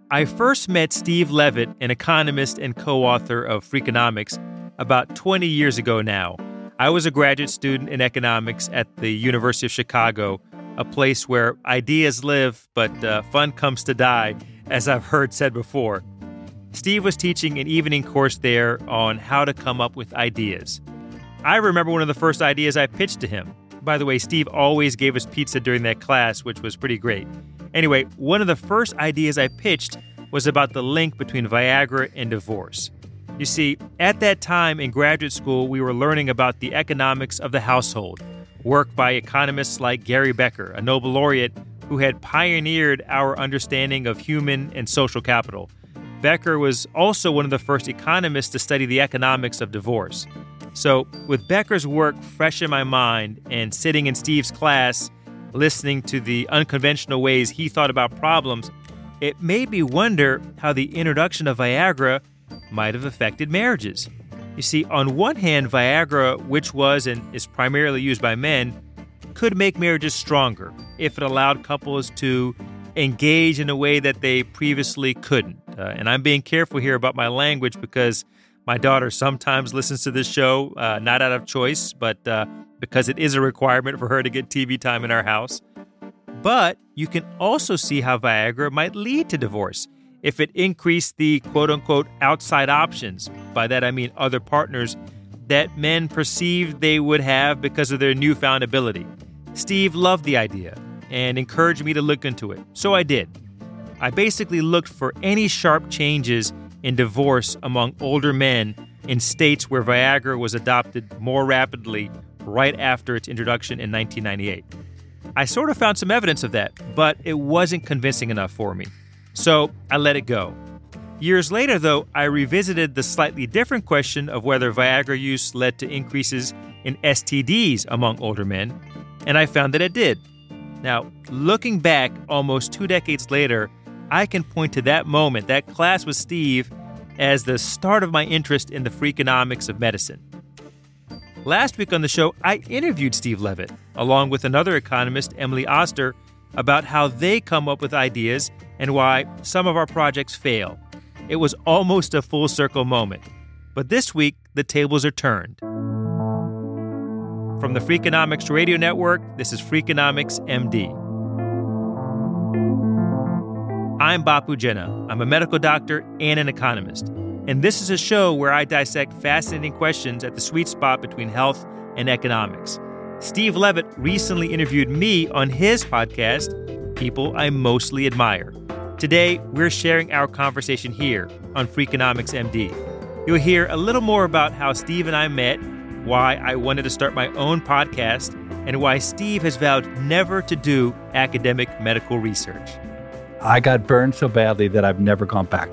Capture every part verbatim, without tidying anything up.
I first met Steve Levitt, an economist and co-author of Freakonomics, about twenty years ago now. I was a graduate student in economics at the University of Chicago, a place where ideas live, but uh, fun comes to die, as I've heard said before. Steve was teaching an evening course there on how to come up with ideas. I remember one of the first ideas I pitched to him. By the way, Steve always gave us pizza during that class, which was pretty great. Anyway, one of the first ideas I pitched was about the link between Viagra and divorce. You see, at that time in graduate school, we were learning about the economics of the household, work by economists like Gary Becker, a Nobel laureate who had pioneered our understanding of human and social capital. Becker was also one of the first economists to study the economics of divorce. So, with Becker's work fresh in my mind and sitting in Steve's class, listening to the unconventional ways he thought about problems, it made me wonder how the introduction of Viagra might have affected marriages. You see, on one hand, Viagra, which was and is primarily used by men, could make marriages stronger if it allowed couples to engage in a way that they previously couldn't. Uh, and I'm being careful here about my language because my daughter sometimes listens to this show, uh, not out of choice, but uh, because it is a requirement for her to get T V time in our house. But you can also see how Viagra might lead to divorce if it increased the quote-unquote outside options, by that I mean other partners, that men perceived they would have because of their newfound ability. Steve loved the idea and encouraged me to look into it, so I did. I basically looked for any sharp changes in divorce among older men in states where Viagra was adopted more rapidly right after its introduction in nineteen ninety-eight. I sort of found some evidence of that, but it wasn't convincing enough for me. So I let it go. Years later, though, I revisited the slightly different question of whether Viagra use led to increases in S T Ds among older men, and I found that it did. Now, looking back almost two decades later, I can point to that moment, that class with Steve, as the start of my interest in the freakonomics of medicine. Last week on the show, I interviewed Steve Levitt, along with another economist, Emily Oster, about how they come up with ideas and why some of our projects fail. It was almost a full circle moment. But this week, the tables are turned. From the Freakonomics Radio Network, this is Freakonomics M D. I'm Bapu Jena. I'm a medical doctor and an economist. And this is a show where I dissect fascinating questions at the sweet spot between health and economics. Steve Levitt recently interviewed me on his podcast, People I Mostly Admire. Today, we're sharing our conversation here on Freakonomics M D. You'll hear a little more about how Steve and I met, why I wanted to start my own podcast, and why Steve has vowed never to do academic medical research. I got burned so badly that I've never gone back.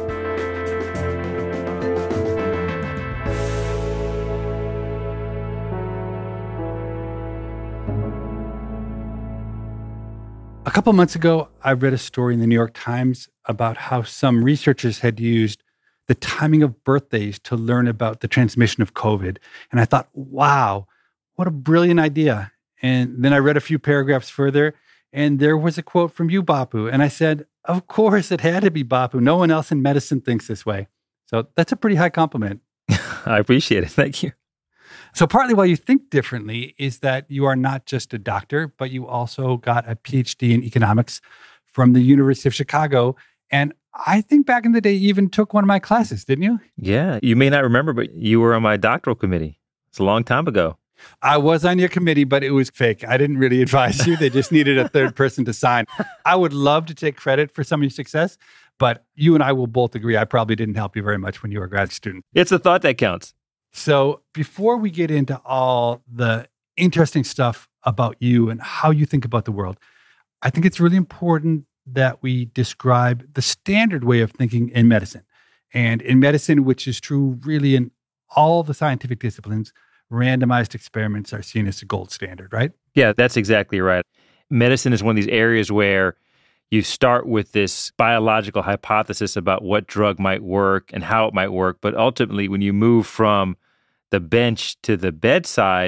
A couple months ago, I read a story in the New York Times about how some researchers had used the timing of birthdays to learn about the transmission of COVID. And I thought, wow, what a brilliant idea. And then I read a few paragraphs further, and there was a quote from you, Bapu. And I said, of course, it had to be Bapu. No one else in medicine thinks this way. So that's a pretty high compliment. I appreciate it. Thank you. So partly why you think differently is that you are not just a doctor, but you also got a P H D in economics from the University of Chicago. And I think back in the day, you even took one of my classes, didn't you? Yeah, you may not remember, but you were on my doctoral committee. It's a long time ago. I was on your committee, but it was fake. I didn't really advise you. They just needed a third person to sign. I would love to take credit for some of your success, but you and I will both agree I probably didn't help you very much when you were a grad student. It's the thought that counts. So before we get into all the interesting stuff about you and how you think about the world, I think it's really important that we describe the standard way of thinking in medicine. And in medicine, which is true really in all the scientific disciplines, randomized experiments are seen as the gold standard, right? Yeah, that's exactly right. Medicine is one of these areas where you start with this biological hypothesis about what drug might work and how it might work. But ultimately, when you move from the bench to the bedside,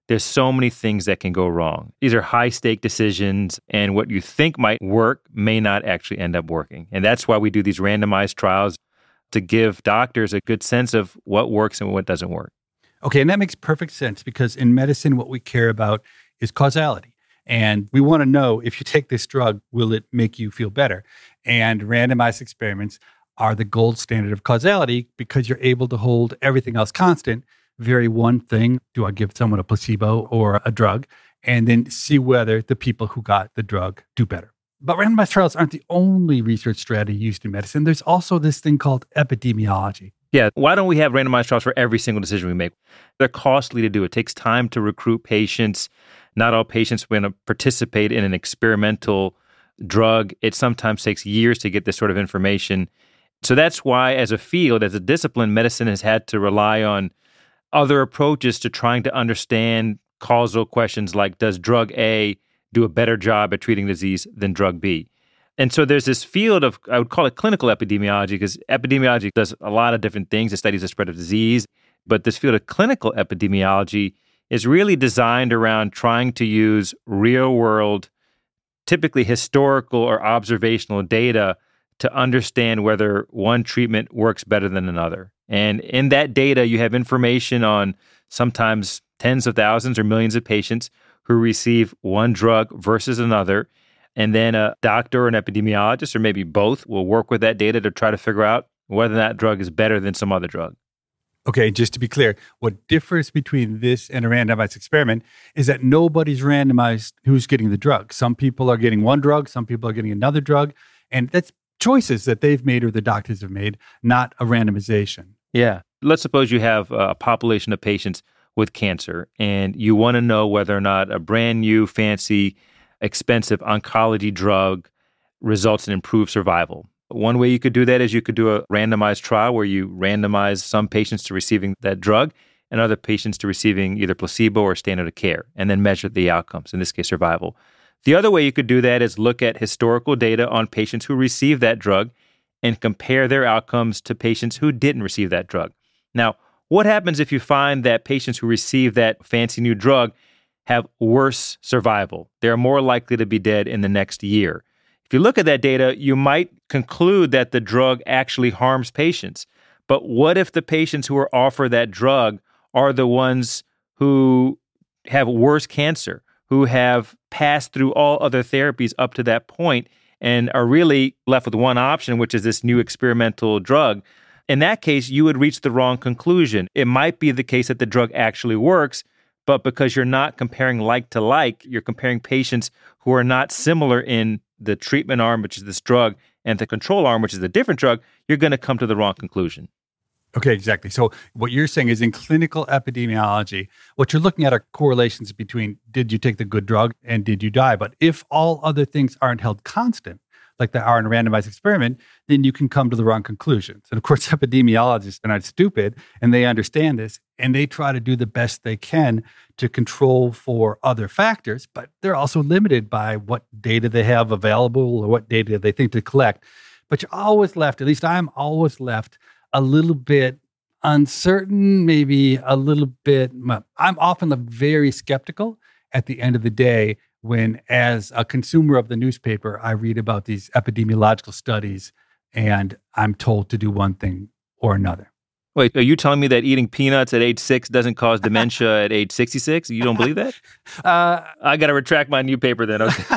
there's so many things that can go wrong. These are high-stake decisions, and what you think might work may not actually end up working. And that's why we do these randomized trials to give doctors a good sense of what works and what doesn't work. Okay, and that makes perfect sense because in medicine, what we care about is causality. And we want to know if you take this drug, will it make you feel better? And randomized experiments are the gold standard of causality because you're able to hold everything else constant, vary one thing, do I give someone a placebo or a drug, and then see whether the people who got the drug do better. But randomized trials aren't the only research strategy used in medicine. There's also this thing called epidemiology. Yeah, why don't we have randomized trials for every single decision we make? They're costly to do. It takes time to recruit patients. Not all patients are going to participate in an experimental drug. It sometimes takes years to get this sort of information. So that's why, as a field, as a discipline, medicine has had to rely on other approaches to trying to understand causal questions like, does drug A do a better job at treating disease than drug B? And so there's this field of, I would call it clinical epidemiology, because epidemiology does a lot of different things. It studies the spread of disease. But this field of clinical epidemiology is really designed around trying to use real-world, typically historical or observational data to understand whether one treatment works better than another. And in that data, you have information on sometimes tens of thousands or millions of patients who receive one drug versus another. And then a doctor or an epidemiologist, or maybe both, will work with that data to try to figure out whether that drug is better than some other drug. Okay, just to be clear, what differs between this and a randomized experiment is that nobody's randomized who's getting the drug. Some people are getting one drug, some people are getting another drug, and that's choices that they've made or the doctors have made, not a randomization. Yeah. Let's suppose you have a population of patients with cancer, and you want to know whether or not a brand new, fancy, expensive oncology drug results in improved survival. One way you could do that is you could do a randomized trial where you randomize some patients to receiving that drug and other patients to receiving either placebo or standard of care, and then measure the outcomes, in this case, survival. The other way you could do that is look at historical data on patients who received that drug and compare their outcomes to patients who didn't receive that drug. Now, what happens if you find that patients who receive that fancy new drug have worse survival? They're more likely to be dead in the next year. If you look at that data, you might conclude that the drug actually harms patients. But what if the patients who are offered that drug are the ones who have worse cancer, who have passed through all other therapies up to that point and are really left with one option, which is this new experimental drug? In that case, you would reach the wrong conclusion. It might be the case that the drug actually works, but because you're not comparing like to like, you're comparing patients who are not similar in the treatment arm, which is this drug, and the control arm, which is a different drug, you're going to come to the wrong conclusion. Okay, exactly. So what you're saying is in clinical epidemiology, what you're looking at are correlations between did you take the good drug and did you die? But if all other things aren't held constant, like they are in a randomized experiment, then you can come to the wrong conclusions. And of course, epidemiologists are not stupid, and they understand this, and they try to do the best they can to control for other factors, but they're also limited by what data they have available or what data they think to collect. But you're always left, at least I'm always left, a little bit uncertain, maybe a little bit, I'm often very skeptical at the end of the day when, as a consumer of the newspaper, I read about these epidemiological studies and I'm told to do one thing or another. Wait, are you telling me that eating peanuts at age six doesn't cause dementia at age sixty-six? You don't believe that? Uh, I got to retract my new paper then. Okay.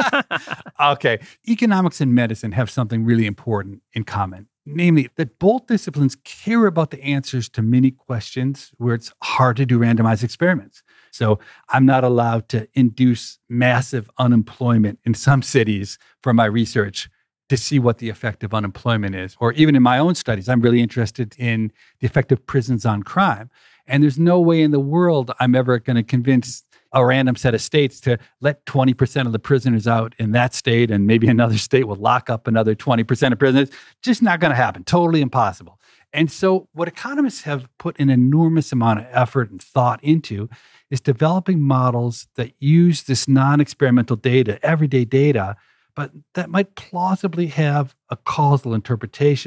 Okay. Economics and medicine have something really important in common. Namely, that both disciplines care about the answers to many questions where it's hard to do randomized experiments. So I'm not allowed to induce massive unemployment in some cities for my research to see what the effect of unemployment is. Or even in my own studies, I'm really interested in the effect of prisons on crime. And there's no way in the world I'm ever going to convince a random set of states to let twenty percent of the prisoners out in that state, and maybe another state will lock up another twenty percent of prisoners. Just not going to happen. Totally impossible. And so what economists have put an enormous amount of effort and thought into is developing models that use this non-experimental data, everyday data, but that might plausibly have a causal interpretation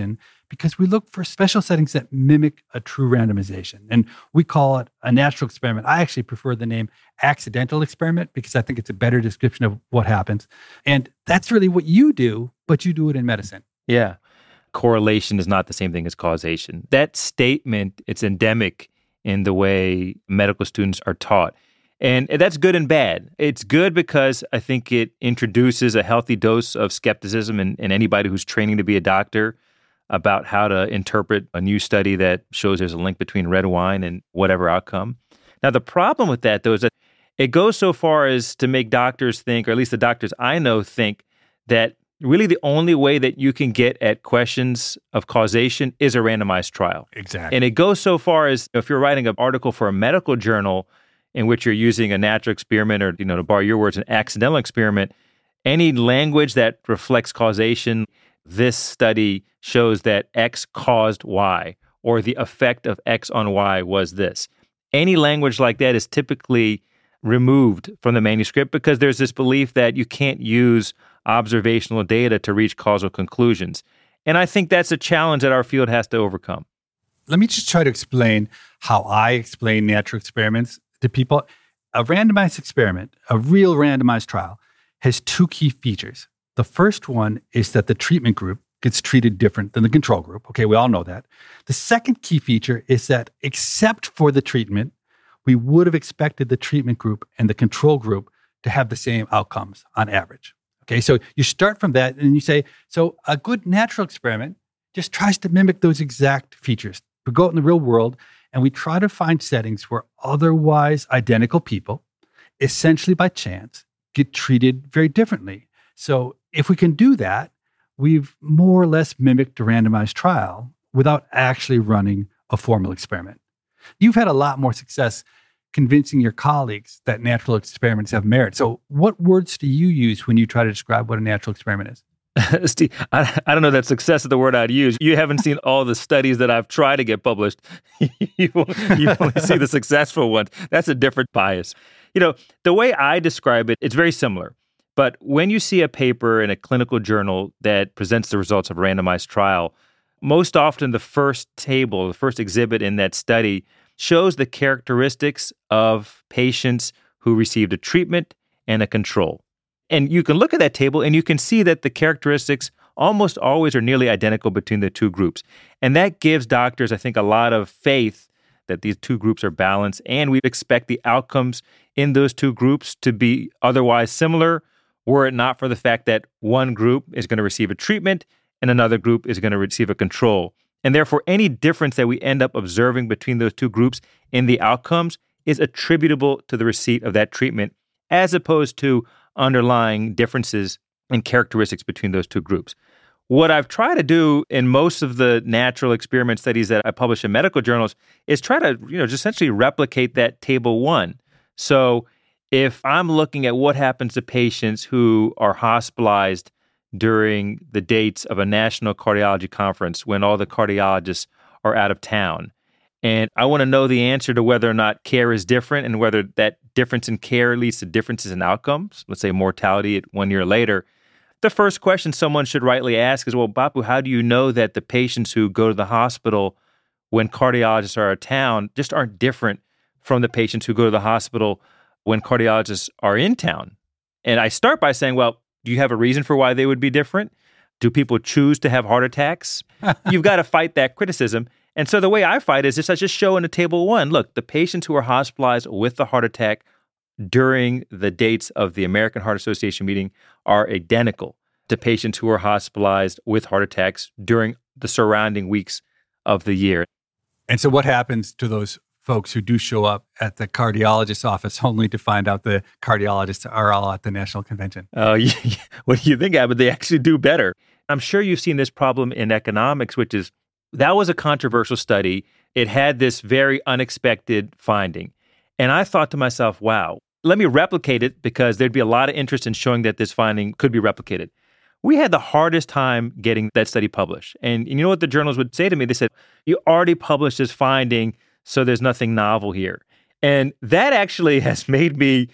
because we look for special settings that mimic a true randomization. And we call it a natural experiment. I actually prefer the name accidental experiment because I think it's a better description of what happens. And that's really what you do, but you do it in medicine. Yeah. Correlation is not the same thing as causation. That statement, it's endemic in the way medical students are taught. And that's good and bad. It's good because I think it introduces a healthy dose of skepticism in, in anybody who's training to be a doctor about how to interpret a new study that shows there's a link between red wine and whatever outcome. Now, the problem with that, though, is that it goes so far as to make doctors think, or at least the doctors I know think, that really the only way that you can get at questions of causation is a randomized trial. Exactly. And it goes so far as if you're writing an article for a medical journal in which you're using a natural experiment or, you know, to borrow your words, an accidental experiment, any language that reflects causation, this study shows that X caused Y, or the effect of X on Y was this. Any language like that is typically removed from the manuscript because there's this belief that you can't use observational data to reach causal conclusions. And I think that's a challenge that our field has to overcome. Let me just try to explain how I explain natural experiments to people. A randomized experiment, a real randomized trial, has two key features. The first one is that the treatment group gets treated different than the control group. Okay, we all know that. The second key feature is that except for the treatment, we would have expected the treatment group and the control group to have the same outcomes on average. Okay, so you start from that and you say, so a good natural experiment just tries to mimic those exact features. We go out in the real world and we try to find settings where otherwise identical people, essentially by chance, get treated very differently. So if we can do that, we've more or less mimicked a randomized trial without actually running a formal experiment. You've had a lot more success convincing your colleagues that natural experiments have merit. So what words do you use when you try to describe what a natural experiment is? Steve, I, I don't know that success is the word I'd use. You haven't seen all the studies that I've tried to get published. you, you only see the successful ones. That's a different bias. You know, the way I describe it, it's very similar. But when you see a paper in a clinical journal that presents the results of a randomized trial, most often the first table, the first exhibit in that study shows the characteristics of patients who received a treatment and a control. And you can look at that table and you can see that the characteristics almost always are nearly identical between the two groups. And that gives doctors, I think, a lot of faith that these two groups are balanced. And we expect the outcomes in those two groups to be otherwise similar, were it not for the fact that one group is going to receive a treatment and another group is going to receive a control. And therefore, any difference that we end up observing between those two groups in the outcomes is attributable to the receipt of that treatment, as opposed to underlying differences in characteristics between those two groups. What I've tried to do in most of the natural experiment studies that I publish in medical journals is try to, you know, just essentially replicate that table one. So if I'm looking at what happens to patients who are hospitalized during the dates of a national cardiology conference when all the cardiologists are out of town, and I want to know the answer to whether or not care is different and whether that difference in care leads to differences in outcomes, let's say mortality at one year later, the first question someone should rightly ask is, well, Bapu, how do you know that the patients who go to the hospital when cardiologists are out of town just aren't different from the patients who go to the hospital when cardiologists are in town? And I start by saying, well, do you have a reason for why they would be different? Do people choose to have heart attacks? You've got to fight that criticism. And so the way I fight is just I just show in the table one, look, the patients who are hospitalized with the heart attack during the dates of the American Heart Association meeting are identical to patients who are hospitalized with heart attacks during the surrounding weeks of the year. And so what happens to those folks who do show up at the cardiologist's office only to find out the cardiologists are all at the national convention? Oh, uh, what do you think, Abbott? They actually do better. I'm sure you've seen this problem in economics, which is that was a controversial study. It had this very unexpected finding. And I thought to myself, wow, let me replicate it because there'd be a lot of interest in showing that this finding could be replicated. We had the hardest time getting that study published. And you know what the journals would say to me? They said, you already published this finding, so there's nothing novel here. And that actually has made me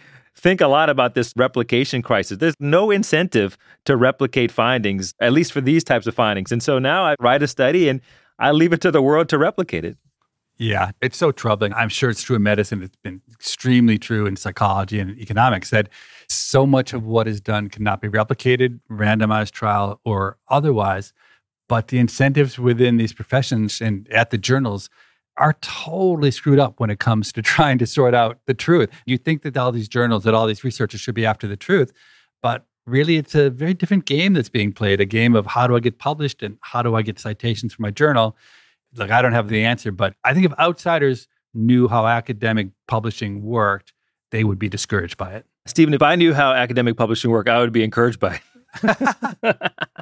think a lot about this replication crisis. There's no incentive to replicate findings, at least for these types of findings. And so now I write a study and I leave it to the world to replicate it. Yeah, it's so troubling. I'm sure it's true in medicine. It's been extremely true in psychology and economics that so much of what is done cannot be replicated, randomized trial or otherwise. But the incentives within these professions and at the journals are totally screwed up when it comes to trying to sort out the truth. You think that all these journals, that all these researchers should be after the truth, but really it's a very different game that's being played, a game of how do I get published and how do I get citations for my journal? Look, I don't have the answer, but I think if outsiders knew how academic publishing worked, they would be discouraged by it. Stephen, if I knew how academic publishing worked, I would be encouraged by it.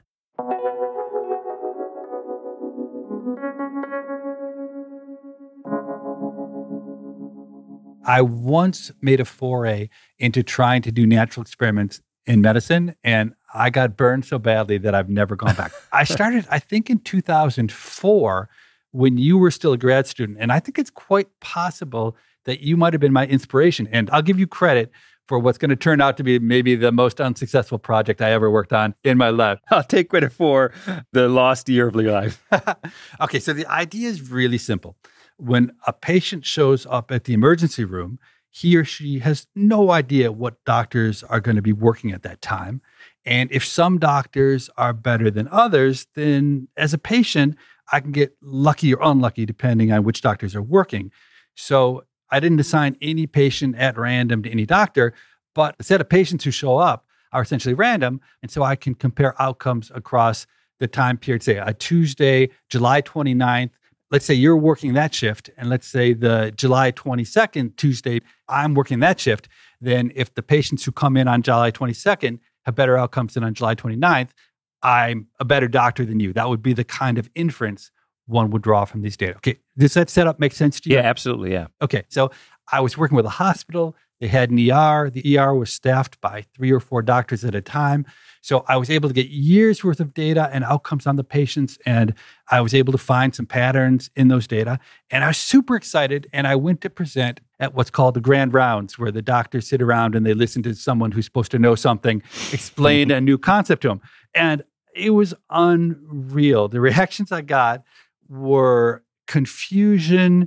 I once made a foray into trying to do natural experiments in medicine, and I got burned so badly that I've never gone back. I started, I think, in two thousand four when you were still a grad student, and I think it's quite possible that you might have been my inspiration. And I'll give you credit for what's going to turn out to be maybe the most unsuccessful project I ever worked on in my life. I'll take credit for the lost year of your life. Okay, so the idea is really simple. When a patient shows up at the emergency room, he or she has no idea what doctors are going to be working at that time. And if some doctors are better than others, then as a patient, I can get lucky or unlucky depending on which doctors are working. So I didn't assign any patient at random to any doctor, but a set of patients who show up are essentially random. And so I can compare outcomes across the time period, say a Tuesday, July twenty-ninth. Let's say you're working that shift, and let's say the July twenty-second, Tuesday, I'm working that shift. Then if the patients who come in on July twenty-second have better outcomes than on July twenty-ninth, I'm a better doctor than you. That would be the kind of inference one would draw from these data. Okay, does that setup make sense to you? Yeah, absolutely, yeah. Okay, so I was working with a hospital. They had an E R. The E R was staffed by three or four doctors at a time. So I was able to get years worth of data and outcomes on the patients, and I was able to find some patterns in those data. And I was super excited, and I went to present at what's called the grand rounds, where the doctors sit around and they listen to someone who's supposed to know something, explain a new concept to them. And it was unreal. The reactions I got were confusion,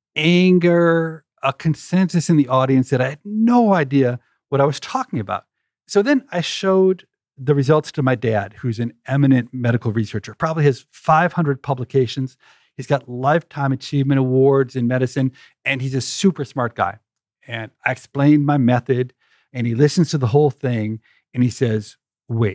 anger, a consensus in the audience that I had no idea what I was talking about. So then I showed the results to my dad, who's an eminent medical researcher, probably has five hundred publications. He's got lifetime achievement awards in medicine, and he's a super smart guy. And I explained my method, and he listens to the whole thing, and he says, wait,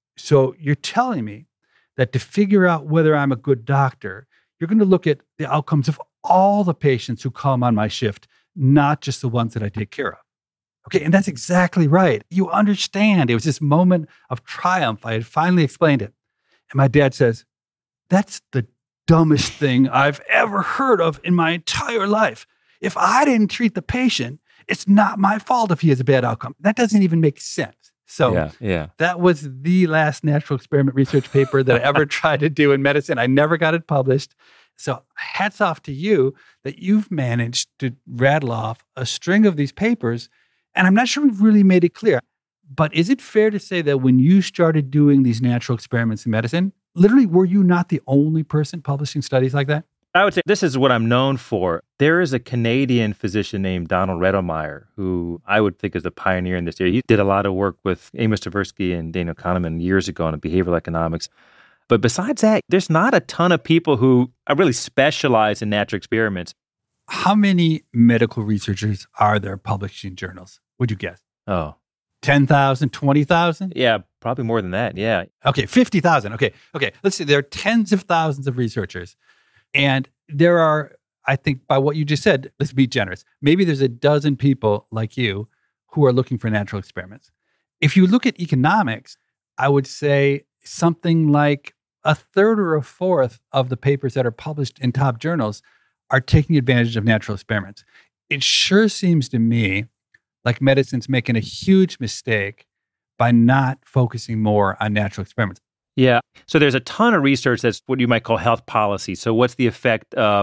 so you're telling me that to figure out whether I'm a good doctor, you're going to look at the outcomes of all the patients who come on my shift, not just the ones that I take care of. Okay, and that's exactly right. You understand. It was this moment of triumph. I had finally explained it. And my dad says, that's the dumbest thing I've ever heard of in my entire life. If I didn't treat the patient, it's not my fault if he has a bad outcome. That doesn't even make sense. So yeah, yeah. That was the last natural experiment research paper that I ever tried to do in medicine. I never got it published. So hats off to you that you've managed to rattle off a string of these papers. And I'm not sure we've really made it clear, but is it fair to say that when you started doing these natural experiments in medicine, literally, were you not the only person publishing studies like that? I would say this is what I'm known for. There is a Canadian physician named Donald Redelmeyer, who I would think is a pioneer in this area. He did a lot of work with Amos Tversky and Daniel Kahneman years ago on behavioral economics. But besides that, there's not a ton of people who are really specialized in natural experiments. How many medical researchers are there publishing journals? Would you guess? Oh. ten thousand, twenty thousand? Yeah, probably more than that, yeah. Okay, fifty thousand. Okay, okay. Let's see. There are tens of thousands of researchers. And there are, I think, by what you just said, let's be generous. Maybe there's a dozen people like you who are looking for natural experiments. If you look at economics, I would say something like a third or a fourth of the papers that are published in top journals are taking advantage of natural experiments. It sure seems to me like medicine's making a huge mistake by not focusing more on natural experiments. Yeah. So there's a ton of research that's what you might call health policy. So what's the effect of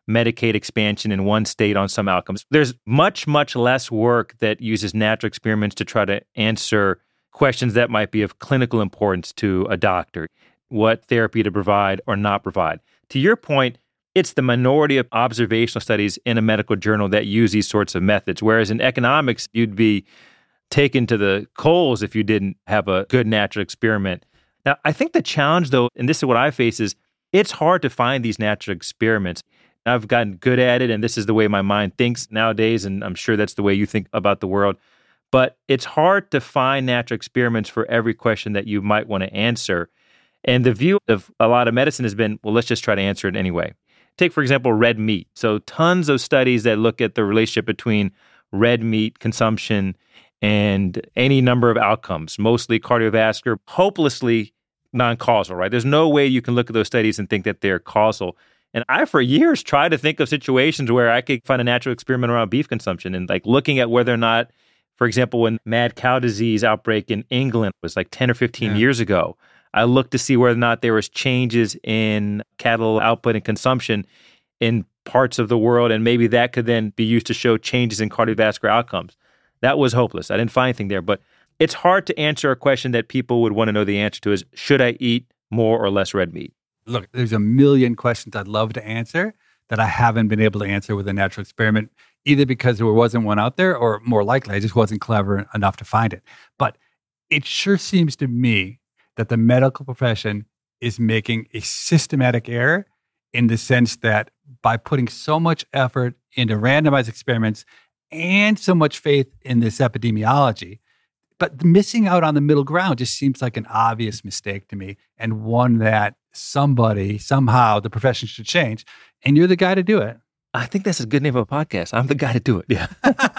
Medicaid expansion in one state on some outcomes. There's much, much less work that uses natural experiments to try to answer questions that might be of clinical importance to a doctor, what therapy to provide or not provide. To your point, it's the minority of observational studies in a medical journal that use these sorts of methods, whereas in economics, you'd be taken to the coals if you didn't have a good natural experiment. Now, I think the challenge, though, and this is what I face, is it's hard to find these natural experiments. I've gotten good at it, and this is the way my mind thinks nowadays, and I'm sure that's the way you think about the world. But it's hard to find natural experiments for every question that you might want to answer. And the view of a lot of medicine has been, well, let's just try to answer it anyway. Take, for example, red meat. So tons of studies that look at the relationship between red meat consumption and any number of outcomes, mostly cardiovascular, hopelessly non-causal, right? There's no way you can look at those studies and think that they're causal. And I, for years, tried to think of situations where I could find a natural experiment around beef consumption and like looking at whether or not, for example, when mad cow disease outbreak in England was like ten or fifteen yeah. years ago, I looked to see whether or not there was changes in cattle output and consumption in parts of the world, and maybe that could then be used to show changes in cardiovascular outcomes. That was hopeless. I didn't find anything there, but it's hard to answer a question that people would want to know the answer to is, should I eat more or less red meat? Look, there's a million questions I'd love to answer that I haven't been able to answer with a natural experiment, either because there wasn't one out there or more likely I just wasn't clever enough to find it. But it sure seems to me that the medical profession is making a systematic error in the sense that by putting so much effort into randomized experiments and so much faith in this epidemiology, but missing out on the middle ground just seems like an obvious mistake to me, and one that somebody, somehow, the profession should change. And you're the guy to do it. I think that's a good name of a podcast. I'm the guy to do it. Yeah.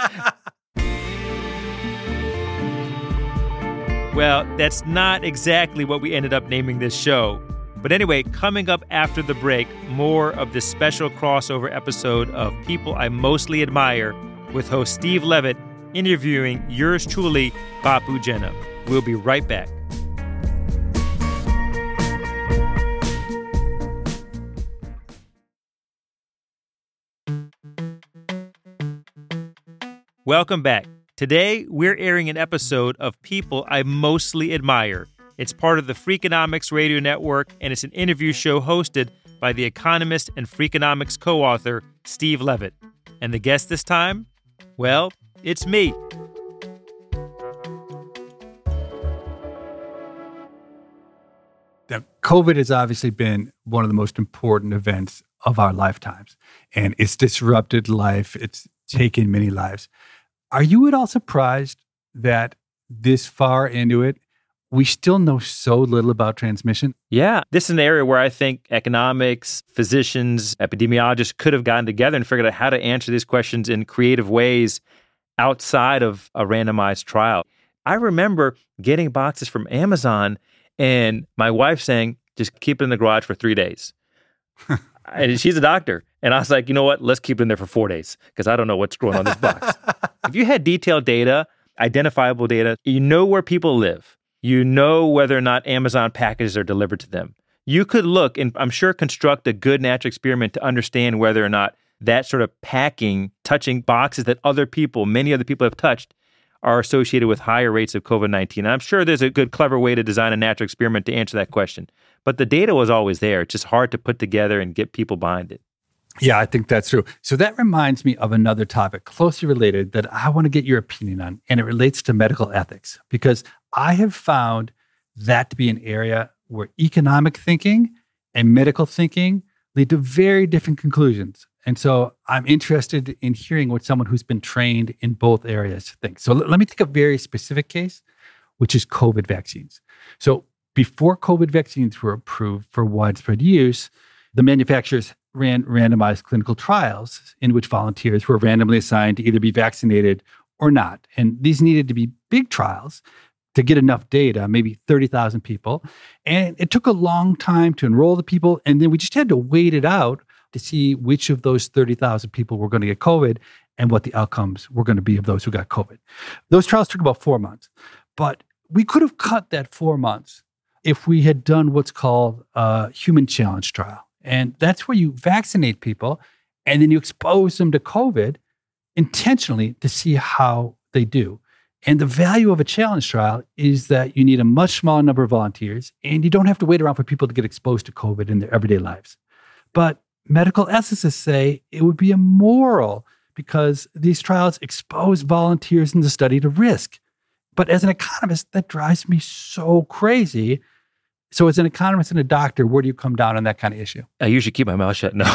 Well, that's not exactly what we ended up naming this show. But anyway, coming up after the break, more of this special crossover episode of People I Mostly Admire with host Steve Levitt interviewing yours truly, Bapu Jena. We'll be right back. Welcome back. Today, we're airing an episode of People I Mostly Admire. It's part of the Freakonomics Radio Network, and it's an interview show hosted by the economist and Freakonomics co-author, Steve Levitt. And the guest this time? Well, it's me. Now, COVID has obviously been one of the most important events of our lifetimes, and it's disrupted life. It's taken many lives. Are you at all surprised that this far into it, we still know so little about transmission? Yeah, this is an area where I think economics, physicians, epidemiologists could have gotten together and figured out how to answer these questions in creative ways outside of a randomized trial. I remember getting boxes from Amazon and my wife saying, just keep it in the garage for three days. And she's a doctor. And I was like, you know what? Let's keep it in there for four days because I don't know what's growing on this box. If you had detailed data, identifiable data, you know where people live. You know whether or not Amazon packages are delivered to them. You could look and I'm sure construct a good natural experiment to understand whether or not that sort of packing, touching boxes that other people, many other people have touched, are associated with higher rates of COVID nineteen. And I'm sure there's a good, clever way to design a natural experiment to answer that question. But the data was always there. It's just hard to put together and get people behind it. Yeah, I think that's true. So that reminds me of another topic closely related that I want to get your opinion on, and it relates to medical ethics, because I have found that to be an area where economic thinking and medical thinking lead to very different conclusions. And so I'm interested in hearing what someone who's been trained in both areas thinks. So l- let me take a very specific case, which is COVID vaccines. So before COVID vaccines were approved for widespread use, the manufacturers ran randomized clinical trials in which volunteers were randomly assigned to either be vaccinated or not. And these needed to be big trials to get enough data, maybe thirty thousand people. And it took a long time to enroll the people. And then we just had to wait it out to see which of those thirty thousand people were going to get COVID and what the outcomes were going to be of those who got COVID. Those trials took about four months. But we could have cut that four months if we had done what's called a human challenge trial. And that's where you vaccinate people and then you expose them to COVID intentionally to see how they do. And the value of a challenge trial is that you need a much smaller number of volunteers, and you don't have to wait around for people to get exposed to COVID in their everyday lives. But medical ethicists say it would be immoral because these trials expose volunteers in the study to risk. But as an economist, that drives me so crazy. So as an economist and a doctor, where do you come down on that kind of issue? I usually keep my mouth shut. No.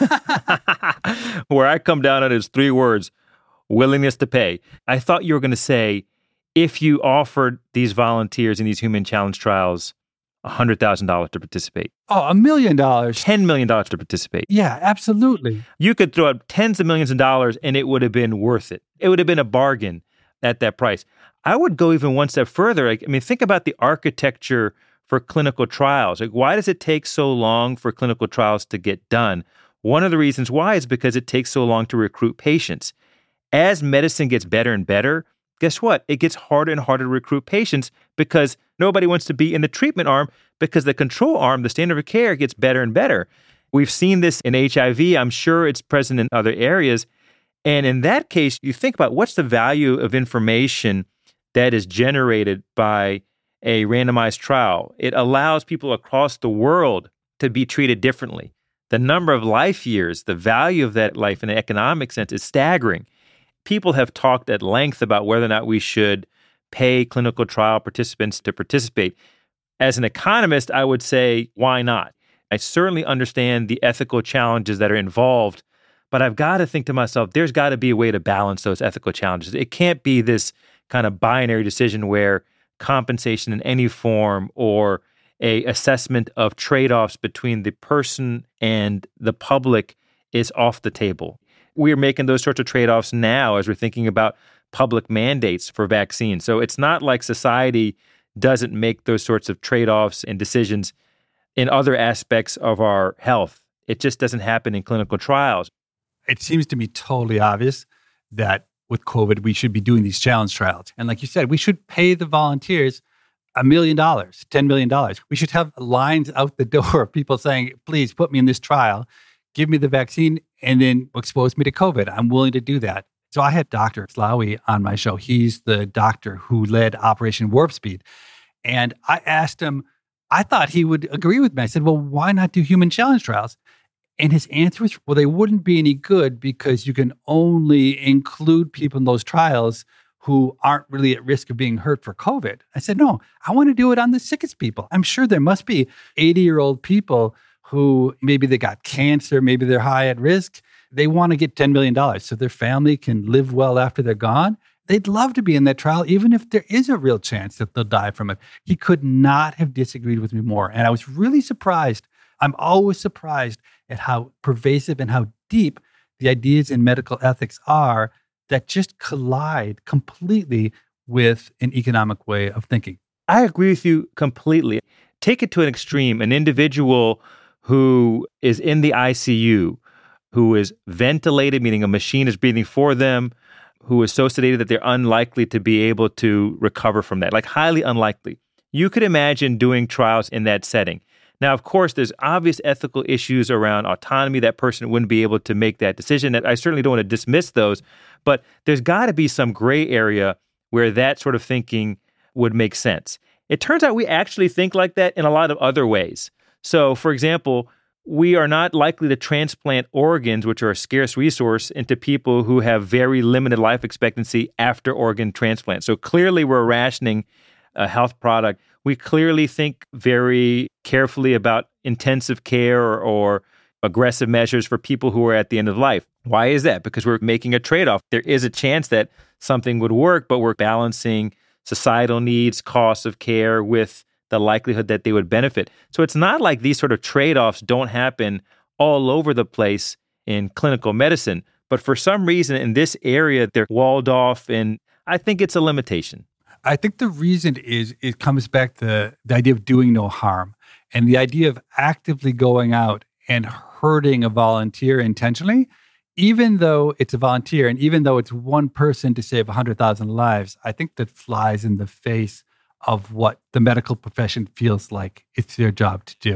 Where I come down on it is three words: willingness to pay. I thought you were going to say, if you offered these volunteers in these human challenge trials one hundred thousand dollars to participate. Oh, a million dollars. ten million dollars to participate. Yeah, absolutely. You could throw out tens of millions of dollars and it would have been worth it. It would have been a bargain at that price. I would go even one step further. Like, I mean, think about the architecture for clinical trials. Like, why does it take so long for clinical trials to get done? One of the reasons why is because it takes so long to recruit patients. As medicine gets better and better, guess what? It gets harder and harder to recruit patients because nobody wants to be in the treatment arm because the control arm, the standard of care, gets better and better. We've seen this in H I V. I'm sure it's present in other areas. And in that case, you think about what's the value of information that is generated by a randomized trial. It allows people across the world to be treated differently. The number of life years, the value of that life in an economic sense is staggering. People have talked at length about whether or not we should pay clinical trial participants to participate. As an economist, I would say, why not? I certainly understand the ethical challenges that are involved, but I've got to think to myself, there's got to be a way to balance those ethical challenges. It can't be this kind of binary decision where compensation in any form or a assessment of trade-offs between the person and the public is off the table. We're making those sorts of trade-offs now as we're thinking about public mandates for vaccines. So it's not like society doesn't make those sorts of trade-offs and decisions in other aspects of our health. It just doesn't happen in clinical trials. It seems to me totally obvious that with COVID, we should be doing these challenge trials. And like you said, we should pay the volunteers a million dollars, ten million dollars. We should have lines out the door of people saying, please put me in this trial, give me the vaccine, and then expose me to COVID. I'm willing to do that. So I had Doctor Slaoui on my show. He's the doctor who led Operation Warp Speed. And I asked him, I thought he would agree with me. I said, well, why not do human challenge trials? And his answer was, well, they wouldn't be any good because you can only include people in those trials who aren't really at risk of being hurt for COVID. I said, no, I want to do it on the sickest people. I'm sure there must be eighty-year-old people who maybe they got cancer, maybe they're high at risk. They want to get ten million dollars so their family can live well after they're gone. They'd love to be in that trial, even if there is a real chance that they'll die from it. He could not have disagreed with me more. And I was really surprised. I'm always surprised at how pervasive and how deep the ideas in medical ethics are that just collide completely with an economic way of thinking. I agree with you completely. Take it to an extreme. An individual who is in the I C U, who is ventilated, meaning a machine is breathing for them, who is so sedated that they're unlikely to be able to recover from that, like highly unlikely. You could imagine doing trials in that setting. Now, of course, there's obvious ethical issues around autonomy. That person wouldn't be able to make that decision. I certainly don't want to dismiss those, but there's got to be some gray area where that sort of thinking would make sense. It turns out we actually think like that in a lot of other ways. So, for example, we are not likely to transplant organs, which are a scarce resource, into people who have very limited life expectancy after organ transplant. So clearly we're rationing a health product. We clearly think very carefully about intensive care or, or aggressive measures for people who are at the end of life. Why is that? Because we're making a trade-off. There is a chance that something would work, but we're balancing societal needs, costs of care with the likelihood that they would benefit. So it's not like these sort of trade-offs don't happen all over the place in clinical medicine. But for some reason in this area, they're walled off, and I think it's a limitation. I think the reason is it comes back to the idea of doing no harm and the idea of actively going out and hurting a volunteer intentionally, even though it's a volunteer and even though it's one person to save one hundred thousand lives. I think that flies in the face of what the medical profession feels like it's their job to do.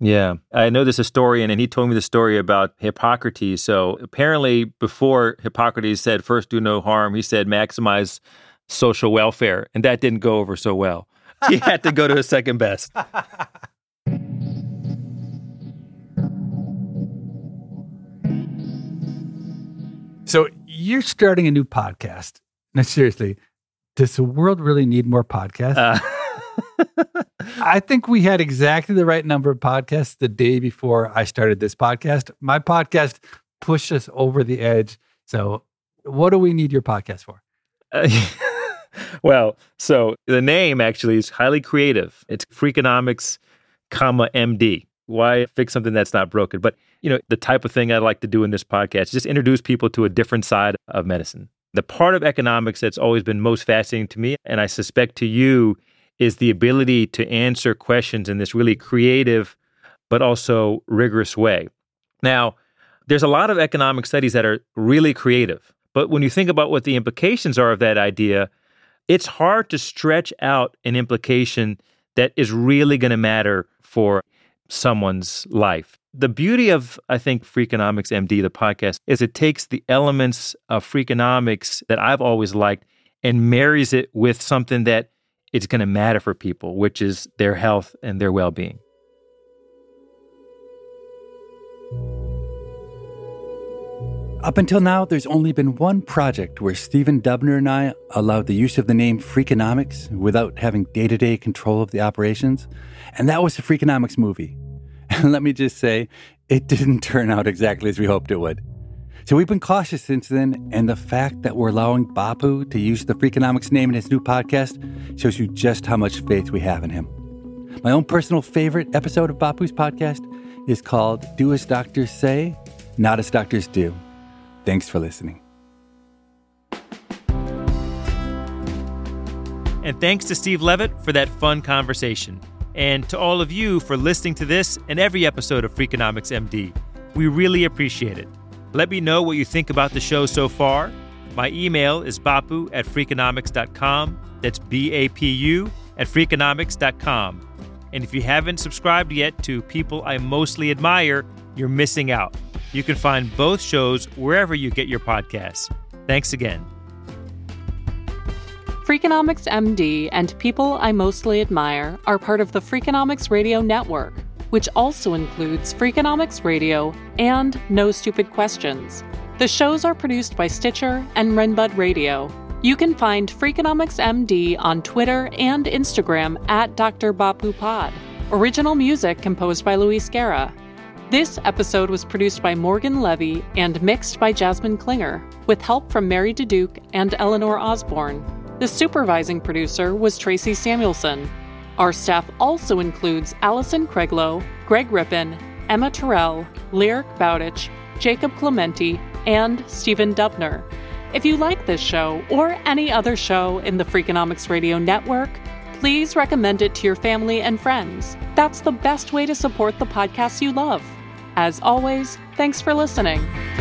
Yeah. I know this historian, and he told me the story about Hippocrates. So apparently before Hippocrates said, first do no harm, he said maximize social welfare. And that didn't go over so well. He had to go to his second best. So you're starting a new podcast. Now, seriously, does the world really need more podcasts? Uh. I think we had exactly the right number of podcasts the day before I started this podcast. My podcast pushed us over the edge. So what do we need your podcast for? Uh, well, so the name actually is highly creative. It's Freakonomics, comma, M D. Why fix something that's not broken? But, you know, the type of thing I like to do in this podcast is just introduce people to a different side of medicine. The part of economics that's always been most fascinating to me, and I suspect to you, is the ability to answer questions in this really creative, but also rigorous way. Now, there's a lot of economic studies that are really creative, but when you think about what the implications are of that idea, it's hard to stretch out an implication that is really going to matter for someone's life. The beauty of, I think, Freakonomics M D, the podcast, is it takes the elements of Freakonomics that I've always liked and marries it with something that it's going to matter for people, which is their health and their well-being. Up until now, there's only been one project where Stephen Dubner and I allowed the use of the name Freakonomics without having day-to-day control of the operations, and that was the Freakonomics movie. And let me just say, it didn't turn out exactly as we hoped it would. So we've been cautious since then, and the fact that we're allowing Bapu to use the Freakonomics name in his new podcast shows you just how much faith we have in him. My own personal favorite episode of Bapu's podcast is called Do As Doctors Say, Not As Doctors Do. Thanks for listening. And thanks to Steve Levitt for that fun conversation. And to all of you for listening to this and every episode of Freakonomics M D. We really appreciate it. Let me know what you think about the show so far. My email is bapu at freakonomics dot com. That's B A P U at freakonomics dot com. And if you haven't subscribed yet to People I Mostly Admire, you're missing out. You can find both shows wherever you get your podcasts. Thanks again. Freakonomics M D and People I Mostly Admire are part of the Freakonomics Radio Network, which also includes Freakonomics Radio and No Stupid Questions. The shows are produced by Stitcher and Renbud Radio. You can find Freakonomics M D on Twitter and Instagram at Doctor Bapu Pod. Original music composed by Luis Guerra. This episode was produced by Morgan Levy and mixed by Jasmine Klinger, with help from Mary DeDuke and Eleanor Osborne. The supervising producer was Tracy Samuelson. Our staff also includes Allison Craiglow, Greg Rippin, Emma Terrell, Lyric Bowditch, Jacob Clementi, and Stephen Dubner. If you like this show or any other show in the Freakonomics Radio Network, please recommend it to your family and friends. That's the best way to support the podcasts you love. As always, thanks for listening.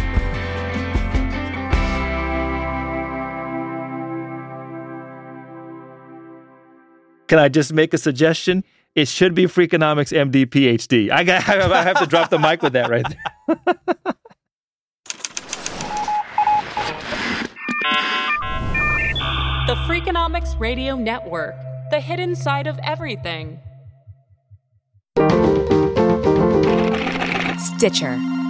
Can I just make a suggestion? It should be Freakonomics M D P H D. I got. I have to drop the mic with that right there. The Freakonomics Radio Network, the hidden side of everything. Stitcher.